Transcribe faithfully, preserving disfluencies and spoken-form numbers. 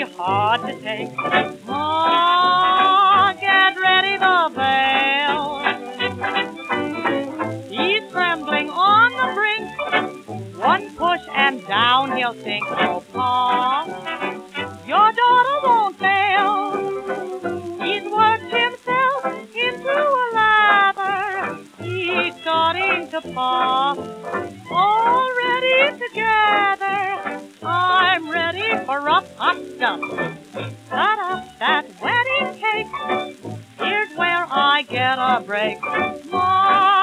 be hard to take. Ma, get ready the veil. He's trembling on the brink. One push and down he'll sink. Oh, Pa, your daughter won't fail. He's worked himself into a lather. He's starting to pop. Already together, I'm ready for rough hot stuff. Cut up that wedding cake. Here's where I get a break. Ma,